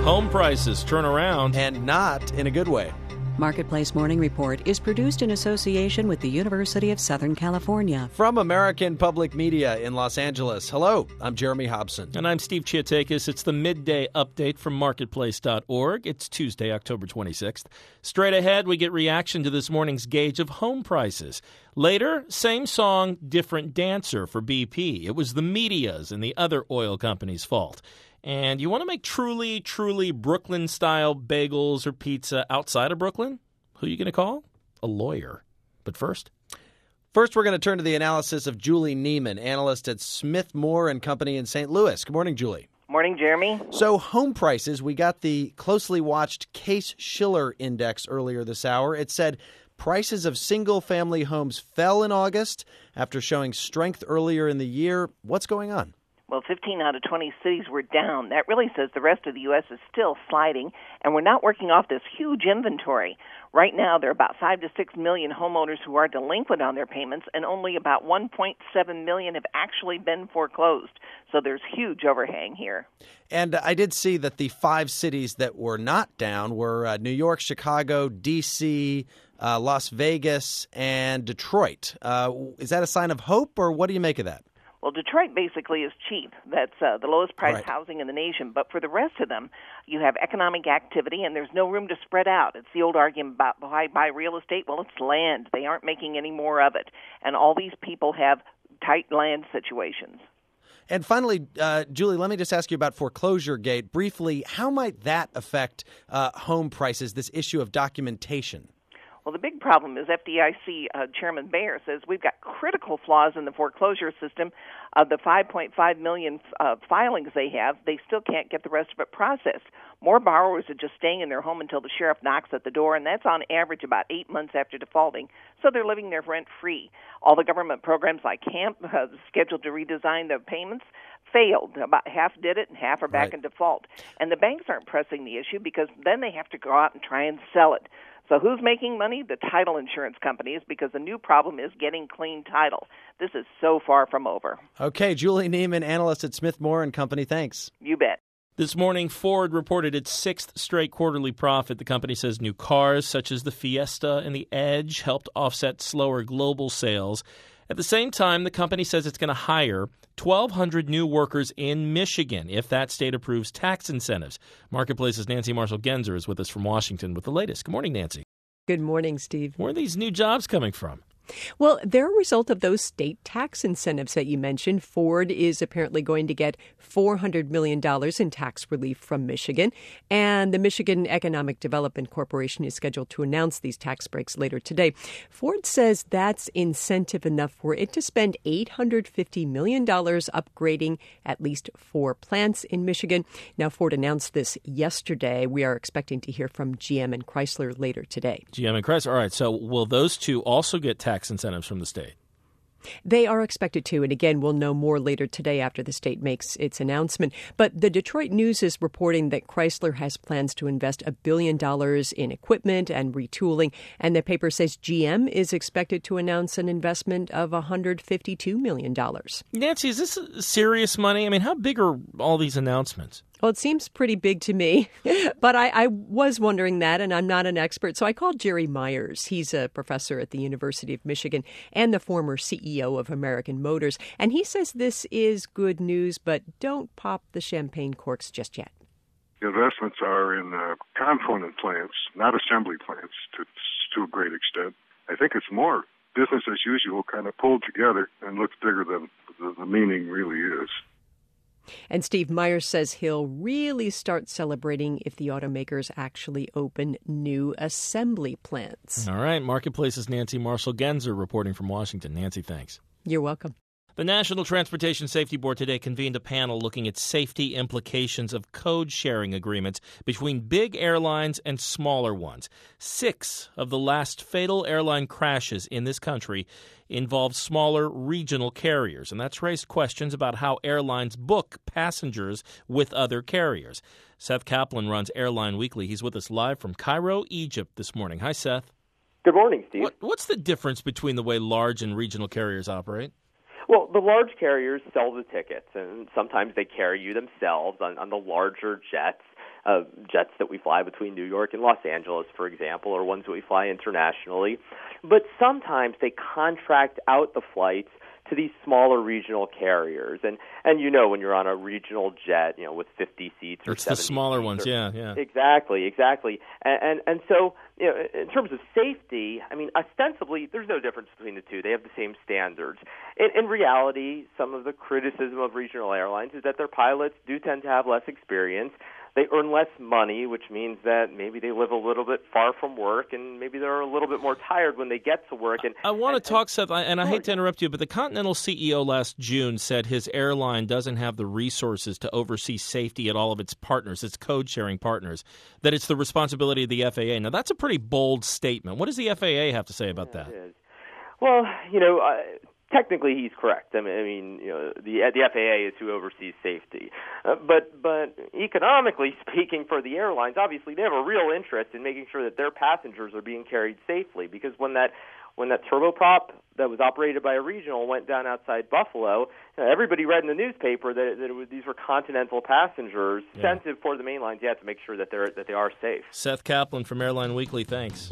Home prices turn around. And not in a good way. Marketplace Morning Report is produced in association with the University of Southern California. From American Public Media in Los Angeles, hello, I'm Jeremy Hobson. And I'm Steve Chiatakis. It's the midday update from marketplace.org. It's Tuesday, October 26th. Straight ahead, we get reaction to this morning's gauge of home prices. Later, same song, different dancer for BP. It was the media's and the other oil companies' fault. And you want to make truly Brooklyn-style bagels or pizza outside of Brooklyn? Who are you going to call? A lawyer. But first, we're going to turn to the analysis of Julie Neiman, analyst at Smith Moore & Company in St. Louis. Good morning, Julie. Morning, Jeremy. So home prices, we got the closely watched Case-Shiller Index earlier this hour. It said prices of single-family homes fell in August after showing strength earlier in the year. What's going on? Well, 15 out of 20 cities were down. That really says the rest of the U.S. is still sliding, and we're not working off this huge inventory. Right now, there are about 5 to 6 million homeowners who are delinquent on their payments, and only about 1.7 million have actually been foreclosed. So there's huge overhang here. And I did see that the 5 cities that were not down were New York, Chicago, D.C., Las Vegas, and Detroit. Is that a sign of hope, or what do you make of that? Well, Detroit basically is cheap. That's the lowest priced housing in the nation. But for the rest of them, you have economic activity, and there's no room to spread out. It's the old argument about why buy real estate. Well, it's land. They aren't making any more of it. And all these people have tight land situations. And finally, Julie, let me just ask you about foreclosure gate. Briefly, how might that affect home prices, this issue of documentation? Well, the big problem is FDIC Chairman Bayer says we've got critical flaws in the foreclosure system. Of the 5.5 million filings they have, they still can't get the rest of it processed. More borrowers are just staying in their home until the sheriff knocks at the door, and that's on average about 8 months after defaulting, so they're living there rent-free. All the government programs like HAMP, scheduled to redesign the payments, failed. About half did it, and half are back in default. And the banks aren't pressing the issue because then they have to go out and try and sell it. So who's making money? The title insurance companies, because the new problem is getting clean title. This is so far from over. Okay, Julie Neiman, analyst at Smith Moore & Company. Thanks. You bet. This morning, Ford reported its 6th straight quarterly profit. The company says new cars such as the Fiesta and the Edge helped offset slower global sales. At the same time, the company says it's going to hire 1,200 new workers in Michigan if that state approves tax incentives. Marketplace's Nancy Marshall-Genzer is with us from Washington with the latest. Good morning, Nancy. Good morning, Steve. Where are these new jobs coming from? Well, they're a result of those state tax incentives that you mentioned. Ford is apparently going to get $400 million in tax relief from Michigan, and the Michigan Economic Development Corporation is scheduled to announce these tax breaks later today. Ford says that's incentive enough for it to spend $850 million upgrading at least 4 plants in Michigan. Now, Ford announced this yesterday. We are expecting to hear from GM and Chrysler later today. GM and Chrysler. All right, so will those two also get tax incentives from the state? They are expected to, and again, we'll know more later today after the state makes its announcement. But the Detroit News is reporting that Chrysler has plans to invest $1 billion in equipment and retooling, and the paper says GM is expected to announce an investment of $152 million. Nancy, is this serious money? I mean, how big are all these announcements? Well, it seems pretty big to me, but I was wondering that, and I'm not an expert. So I called Jerry Myers. He's a professor at the University of Michigan and the former CEO of American Motors. And he says this is good news, but don't pop the champagne corks just yet. The investments are in component plants, not assembly plants to a great extent. I think it's more business as usual, kind of pulled together and looks bigger than the meaning really is. And Steve Myers says he'll really start celebrating if the automakers actually open new assembly plants. All right. Marketplace's Nancy Marshall-Genzer reporting from Washington. Nancy, thanks. You're welcome. The National Transportation Safety Board today convened a panel looking at safety implications of code-sharing agreements between big airlines and smaller ones. 6 of the last fatal airline crashes in this country involved smaller regional carriers, and that's raised questions about how airlines book passengers with other carriers. Seth Kaplan runs Airline Weekly. He's with us live from Cairo, Egypt this morning. Hi, Seth. Good morning, Steve. What's the difference between the way large and regional carriers operate? Well, the large carriers sell the tickets, and sometimes they carry you themselves on the larger jets. jets that we fly between New York and Los Angeles, for example, or ones that we fly internationally. But sometimes they contract out the flights to these smaller regional carriers. And when you're on a regional jet, with 50 seats or 70 it's the smaller seats ones, yeah. Exactly. And so, in terms of safety, ostensibly, there's no difference between the two. They have the same standards. In reality, some of the criticism of regional airlines is that their pilots do tend to have less experience. They earn less money, which means that maybe they live a little bit far from work, and maybe they're a little bit more tired when they get to work. I want to talk, Seth, and I hate to interrupt you, but the Continental CEO last June said his airline doesn't have the resources to oversee safety at all of its partners, its code-sharing partners, that it's the responsibility of the FAA. Now, that's a pretty bold statement. What does the FAA have to say about that? It is. Well, technically, he's correct. The FAA is who oversees safety. But economically speaking, for the airlines, obviously they have a real interest in making sure that their passengers are being carried safely. Because when that turboprop that was operated by a regional went down outside Buffalo, everybody read in the newspaper that these were Continental passengers. Yeah. Sensitive for the main lines, you have to make sure that they are safe. Seth Kaplan from Airline Weekly, thanks.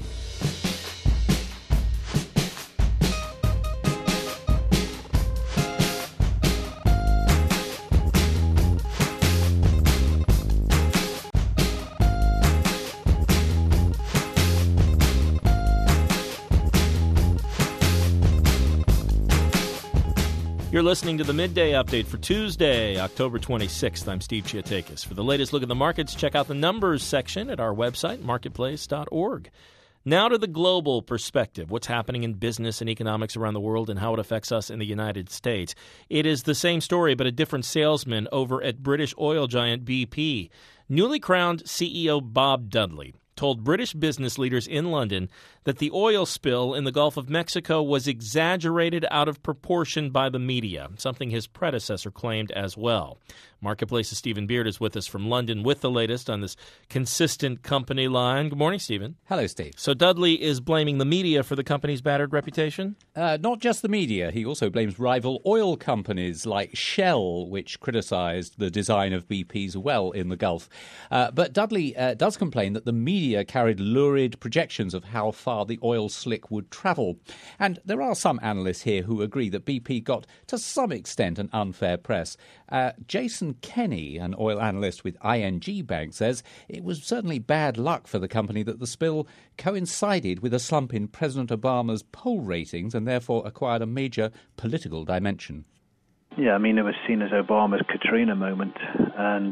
You're listening to the Midday Update for Tuesday, October 26th. I'm Steve Chiatakis. For the latest look at the markets, check out the numbers section at our website, marketplace.org. Now to the global perspective, what's happening in business and economics around the world and how it affects us in the United States. It is the same story, but a different salesman over at British oil giant BP. Newly crowned CEO Bob Dudley told British business leaders in London that the oil spill in the Gulf of Mexico was exaggerated out of proportion by the media, something his predecessor claimed as well. Marketplace's Stephen Beard is with us from London with the latest on this consistent company line. Good morning, Stephen. Hello, Steve. So Dudley is blaming the media for the company's battered reputation? Not just the media. He also blames rival oil companies like Shell, which criticised the design of BP's well in the Gulf. But Dudley does complain that the media carried lurid projections of how far the oil slick would travel. And there are some analysts here who agree that BP got, to some extent, an unfair press. Jason Kenny, an oil analyst with ING Bank, says it was certainly bad luck for the company that the spill coincided with a slump in President Obama's poll ratings and therefore acquired a major political dimension. Yeah, it was seen as Obama's Katrina moment, and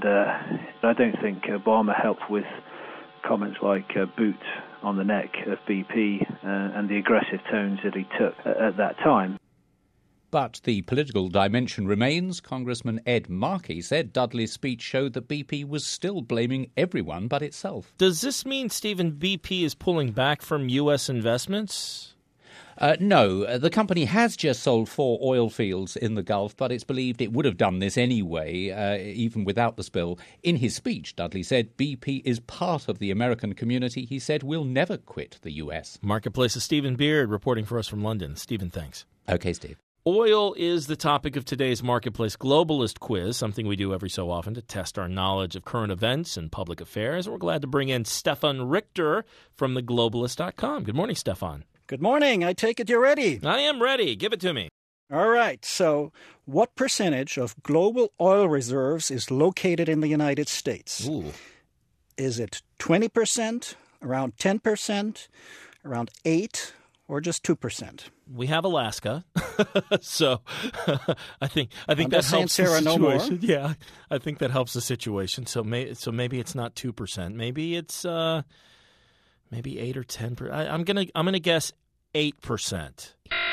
I don't think Obama helped with comments like boot on the neck of BP and the aggressive tones that he took at that time. But the political dimension remains. Congressman Ed Markey said Dudley's speech showed that BP was still blaming everyone but itself. Does this mean, Stephen, BP is pulling back from U.S. investments? No, the company has just sold 4 oil fields in the Gulf, but it's believed it would have done this anyway, even without the spill. In his speech, Dudley said BP is part of the American community. He said we'll never quit the U.S. Marketplace's Stephen Beard reporting for us from London. Stephen, thanks. Okay, Steve. Oil is the topic of today's Marketplace Globalist Quiz, something we do every so often to test our knowledge of current events and public affairs. We're glad to bring in Stefan Richter from theglobalist.com. Good morning, Stefan. Good morning. I take it you're ready. I am ready. Give it to me. All right. So what percentage of global oil reserves is located in the United States? Ooh. Is it 20%, around 10%, around 8%, or just 2%? We have Alaska, so I think that helps the Sarah situation. No more. Yeah, I think that helps the situation. So maybe it's not 2%. Maybe it's maybe 8 or 10%. I'm gonna guess 8%.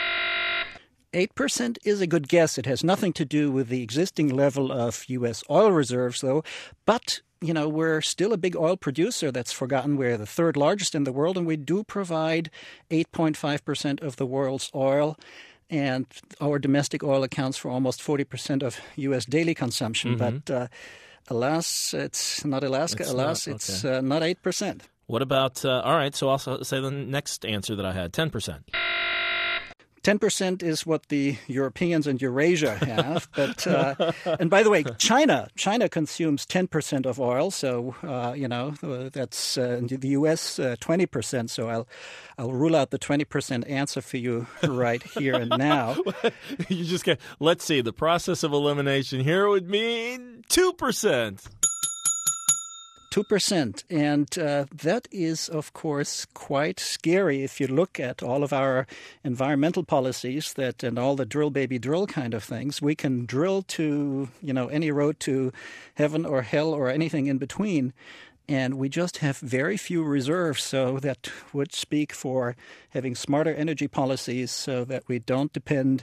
8% is a good guess. It has nothing to do with the existing level of U.S. oil reserves, though. But we're still a big oil producer. That's forgotten. We're the third largest in the world, and we do provide 8.5% of the world's oil. And our domestic oil accounts for almost 40% of U.S. daily consumption. Mm-hmm. But alas, it's not Alaska. It's not 8%. What about, all right, so I'll say the next answer that I had, 10%. 10% is what the Europeans and Eurasia have. But and by the way, China consumes 10% of oil. So, that's the U.S. 20%. So I'll rule out the 20% answer for you right here and now. You just get, let's see, the process of elimination here would mean 2%. 2%. And that is, of course, quite scary if you look at all of our environmental policies and all the drill, baby, drill kind of things. We can drill to, any road to heaven or hell or anything in between. And we just have very few reserves, so that would speak for having smarter energy policies so that we don't depend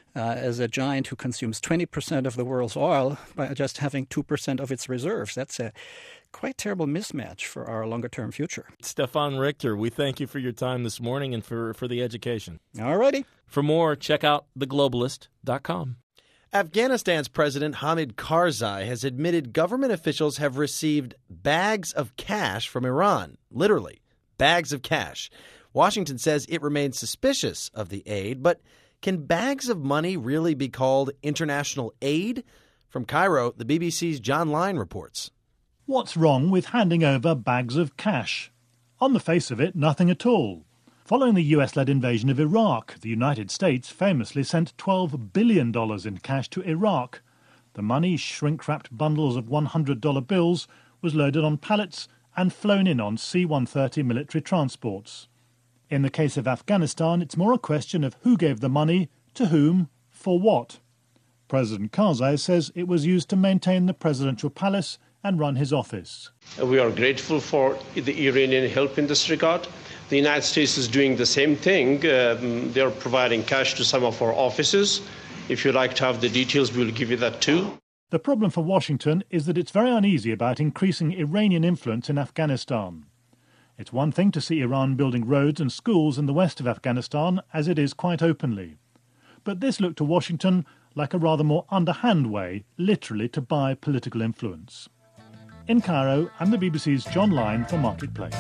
as a giant who consumes 20% of the world's oil by just having 2% of its reserves. That's a quite terrible mismatch for our longer-term future. Stefan Richter, we thank you for your time this morning and for the education. All righty. For more, check out theglobalist.com. Afghanistan's President Hamid Karzai has admitted government officials have received bags of cash from Iran. Literally, bags of cash. Washington says it remains suspicious of the aid, but can bags of money really be called international aid? From Cairo, the BBC's John Lyne reports. What's wrong with handing over bags of cash? On the face of it, nothing at all. Following the US-led invasion of Iraq, the United States famously sent $12 billion in cash to Iraq. The money, shrink-wrapped bundles of $100 bills, was loaded on pallets and flown in on C-130 military transports. In the case of Afghanistan, it's more a question of who gave the money, to whom, for what. President Karzai says it was used to maintain the presidential palace and run his office. We are grateful for the Iranian help in this regard. The United States is doing the same thing. They are providing cash to some of our offices. If you'd like to have the details, we'll give you that too. The problem for Washington is that it's very uneasy about increasing Iranian influence in Afghanistan. It's one thing to see Iran building roads and schools in the west of Afghanistan, as it is quite openly. But this looked to Washington like a rather more underhand way, literally, to buy political influence. In Cairo, I'm the BBC's John Lyne for Marketplace.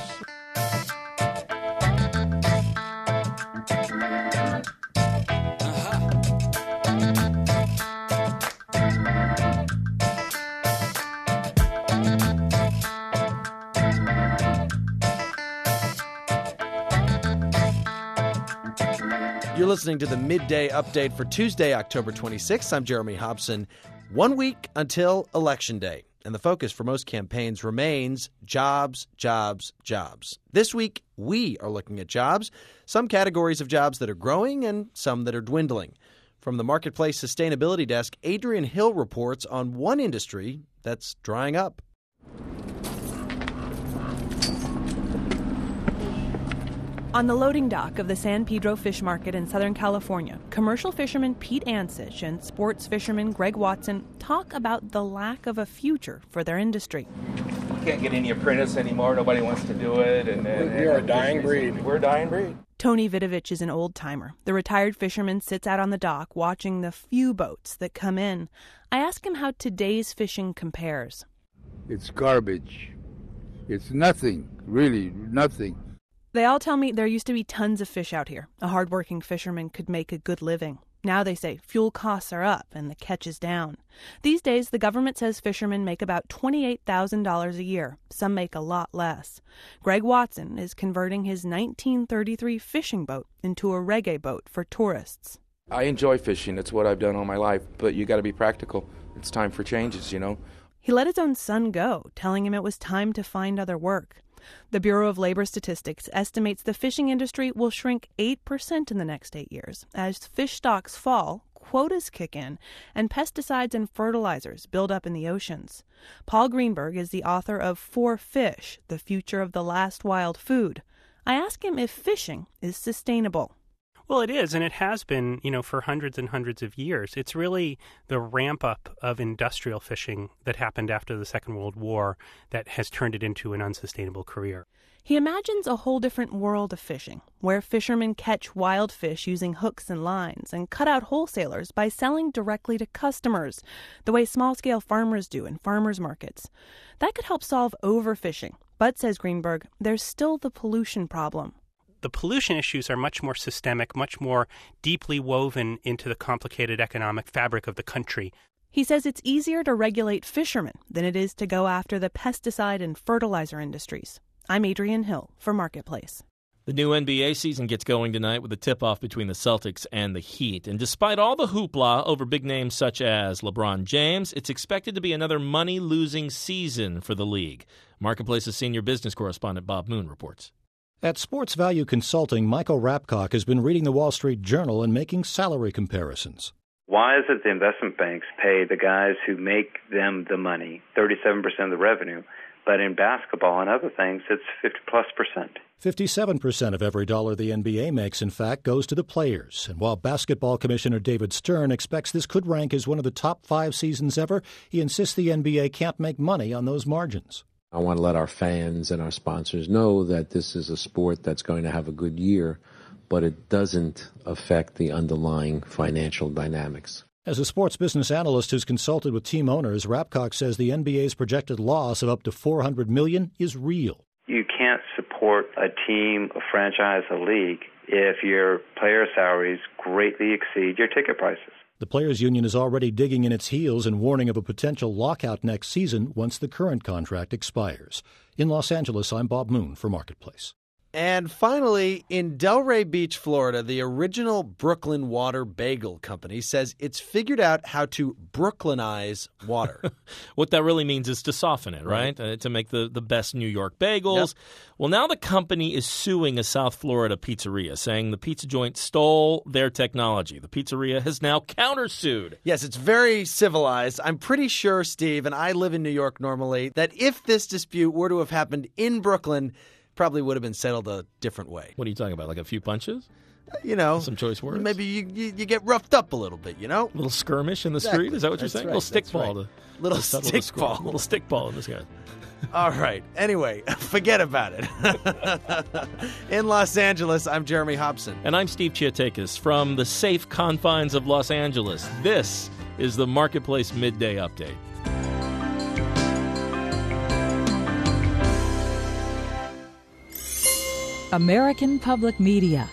You're listening to the Midday Update for Tuesday, October 26th. I'm Jeremy Hobson. 1 week until Election Day, and the focus for most campaigns remains jobs, jobs, jobs. This week, we are looking at jobs, some categories of jobs that are growing and some that are dwindling. From the Marketplace Sustainability Desk, Adrian Hill reports on one industry that's drying up. On the loading dock of the San Pedro Fish Market in Southern California, commercial fisherman Pete Ansich and sports fisherman Greg Watson talk about the lack of a future for their industry. We can't get any apprentice anymore. Nobody wants to do it. We're a dying breed. We're a dying breed. Tony Vidovich is an old-timer. The retired fisherman sits out on the dock watching the few boats that come in. I ask him how today's fishing compares. It's garbage. It's nothing, really, nothing. They all tell me there used to be tons of fish out here. A hard-working fisherman could make a good living. Now they say fuel costs are up and the catch is down. These days, the government says fishermen make about $28,000 a year. Some make a lot less. Greg Watson is converting his 1933 fishing boat into a reggae boat for tourists. I enjoy fishing. It's what I've done all my life. But you got to be practical. It's time for changes, you know. He let his own son go, telling him it was time to find other work. The Bureau of Labor Statistics estimates the fishing industry will shrink 8% in the next 8 years. As fish stocks fall, quotas kick in, and pesticides and fertilizers build up in the oceans. Paul Greenberg is the author of For Fish, The Future of the Last Wild Food. I ask him if fishing is sustainable. Well, it is, and it has been, for hundreds and hundreds of years. It's really the ramp-up of industrial fishing that happened after the Second World War that has turned it into an unsustainable career. He imagines a whole different world of fishing, where fishermen catch wild fish using hooks and lines and cut out wholesalers by selling directly to customers, the way small-scale farmers do in farmers' markets. That could help solve overfishing, but, says Greenberg, there's still the pollution problem. the pollution issues are much more systemic, much more deeply woven into the complicated economic fabric of the country. He says it's easier to regulate fishermen than it is to go after the pesticide and fertilizer industries. I'm Adrienne Hill for Marketplace. The new NBA season gets going tonight with a tip-off between the Celtics and the Heat. And despite all the hoopla over big names such as LeBron James, it's expected to be another money-losing season for the league. Marketplace's senior business correspondent Bob Moon reports. At Sports Value Consulting, Michael Rapcock has been reading the Wall Street Journal and making salary comparisons. Why is it the investment banks pay the guys who make them the money, 37% of the revenue, but in basketball and other things, it's 50+%. 57% of every dollar the NBA makes, in fact, goes to the players. And while Basketball Commissioner David Stern expects this could rank as one of the top 5 seasons ever, he insists the NBA can't make money on those margins. I want to let our fans and our sponsors know that this is a sport that's going to have a good year, but it doesn't affect the underlying financial dynamics. As a sports business analyst who's consulted with team owners, Rapcock says the NBA's projected loss of up to $400 million is real. You can't support a team, a franchise, a league if your player salaries greatly exceed your ticket prices. The Players Union is already digging in its heels and warning of a potential lockout next season once the current contract expires. In Los Angeles, I'm Bob Moon for Marketplace. And finally, in Delray Beach, Florida, the original Brooklyn Water Bagel Company says it's figured out how to Brooklynize water. What that really means is to soften it, right? To make the best New York bagels. Yep. Well, now the company is suing a South Florida pizzeria, saying the pizza joint stole their technology. The pizzeria has now countersued. Yes, it's very civilized. I'm pretty sure, Steve, and I live in New York normally, that if this dispute were to have happened in Brooklyn, probably would have been settled a different way. What are you talking about, like a few punches? You know. Some choice words? Maybe you get roughed up a little bit, you know? A little skirmish in the street? Is that what you're saying? Right, A little stickball. Right. Little stickball. A little stickball in this guy. All right. Anyway, forget about it. In Los Angeles, I'm Jeremy Hobson. And I'm Steve Chiatakis from the safe confines of Los Angeles. This is the Marketplace Midday Update. American Public Media.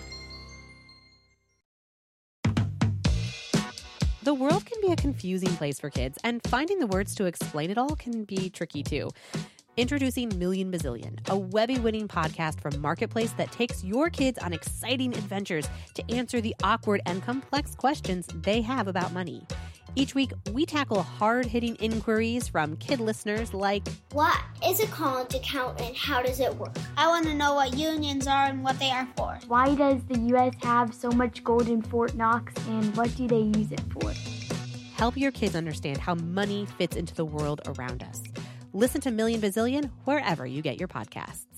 The world can be a confusing place for kids, and finding the words to explain it all can be tricky too. Introducing Million Bazillion, a Webby-winning podcast from Marketplace that takes your kids on exciting adventures to answer the awkward and complex questions they have about money. Each week, we tackle hard-hitting inquiries from kid listeners like, what is a college account and how does it work? I want to know what unions are and what they are for. Why does the U.S. have so much gold in Fort Knox and what do they use it for? Help your kids understand how money fits into the world around us. Listen to Million Bazillion wherever you get your podcasts.